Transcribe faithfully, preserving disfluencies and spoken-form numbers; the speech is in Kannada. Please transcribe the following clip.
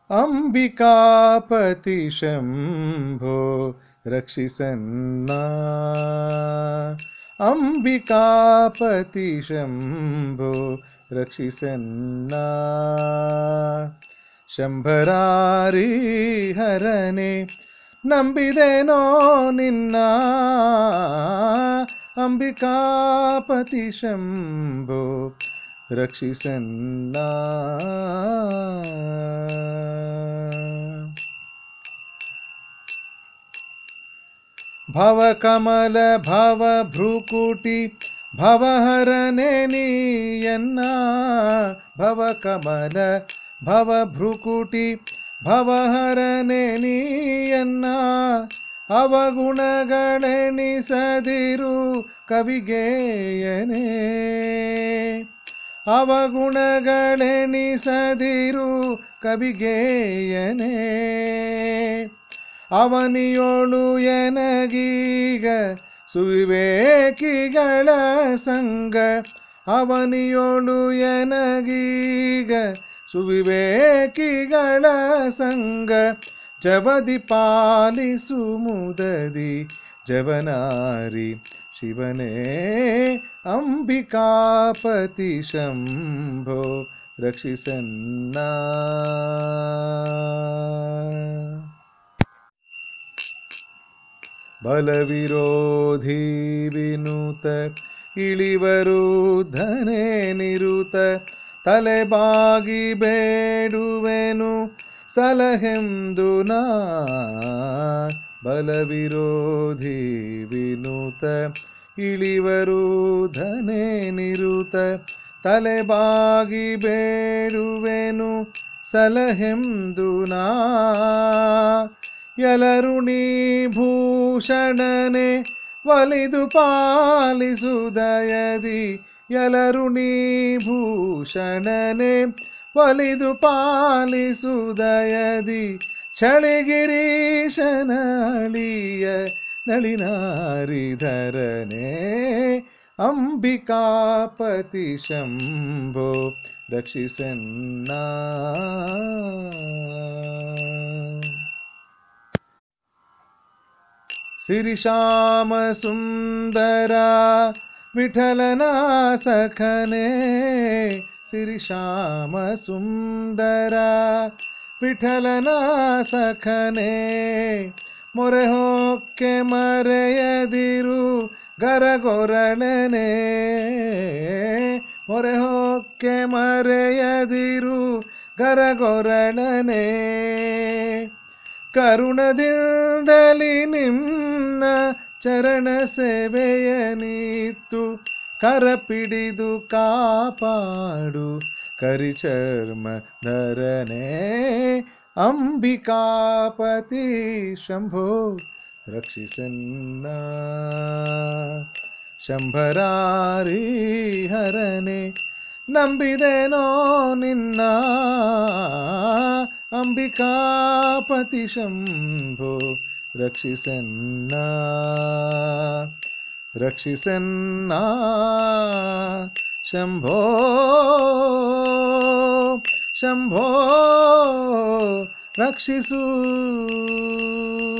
ಅಂಬಿಕಾಪತಿ ಶಂಭೋ ರಕ್ಷಿಸನ್ನ. ಅಂಬಿಕಾಪತಿ ಶಂಭೋ ರಕ್ಷಿಸನ್ನ. ಶಂಭರಾರಿ ಹರನೆ ನಂಬಿದೆನೋ ನಿನ್ನ. ಅಂಬಿಕಾಪತಿ ಶಂಭೋ ರಕ್ಷಿಸನ್ನ. ಭವಕಮಲ ಭವ ಭ್ರುಕುಟಿ ಭವಹರನೆ ನೀಯನ್ನ. ಭವಕಮಲ ಭವ ಭ್ರುಕುಟಿ ಭವಹರನೆ ನೀಯನ್ನ. ಅವಗುಣಗಳೆಣಿಸದಿರು ಕವಿಗೇಯನೇ. ಅವಗುಣಗಳೆಣಿಸದಿರು ಕವಿಗೇಯನೇ. ಅವನಿಯೋಳು ಎನಗೀಗ ಸುವಿವೇಕಿಗಳ ಸಂಗ. ಅವನಿಯೋಳು ಎನಗೀಗ ಸುವಿವೇಕಿಗಳ ಸಂಗ. ಜವದಿ ಪಾಲಿಸು ಮುದದಿ ಜವನಾರಿ ಶಿವನೇ. ಅಂಬಿಕಾಪತಿ ಶಂಭೋ ರಕ್ಷಿಸನ್ನ. ಬಲವಿರೋಧಿ ವಿನುತ ಇಳಿವರುಧನೆ ನಿರುತ. ತಲೆಬಾಗಿ ಬೇಡುವೆನು ಸಲಹೆಂದು ನಾ. ಬಲವಿರೋಧಿ ವಿನುತ ಇಳಿವರುಧನೆ ನಿರುತ. ತಲೆಬಾಗಿ ಬೇಡುವೆನು ಸಲಹೆಂದು ನಾ. ಯಲರುಣಿ ಭೂಷಣನೆ ಒಲಿದು ಪಾಲಿಸು ದಯದಿ. ಯಲರುಣಿ ಭೂಷಣನೆ ಒಲಿದು ಪಾಲಿಸು ದಯದಿ. ಚಳಿಗಿರೀಶನ ಅಳಿಯ ನಳಿನಾರಿಧರನೇ. ಅಂಬಿಕಾಪತಿ ಶಂಭೋ ರಕ್ಷಿಸನ್ನ. ಸಿರಿಶ್ಯಾಮ ಸುಂದರ ವಿಠಲನ ಸಖನೇ. ಸಿರಿಶ್ಯಾಮ ಸುಂದರ ವಿಠಲನ ಸಖನೇ. ಮೊರೆ ಹೊಕ್ಕೆ ಮರೆಯದಿರು ಗರಗೊರಳನೆ. ಮೊರೆ ಹೊಕ್ಕೆ ಮರೆಯದಿರು ಗರಗೊರಳನೆ. ಕರುಣದಿಂದಲಿ ನಿನ್ನ ಚರಣ ಸೇವೆಯ ನೀತ್ತು. ಕರಪಿಡಿದು ಕಾಪಾಡು ಕರಿಚರ್ಮ ಧರನೆ. ಅಂಬಿಕಾಪತಿ ಶಂಭೋ ರಕ್ಷಿಸನ್ನ. ಶಂಭರಾರಿ ಹರನೆ ನಂಬಿದೆನೋ ನಿನ್ನ. ಅಂಬಿಕಾಪತಿ ಶಂಭೋ ರಕ್ಷಿಸನ್ನ. ರಕ್ಷಿಸನ್ನ ಶಂಭೋ. ಶಂಭೋ ರಕ್ಷಿಸು.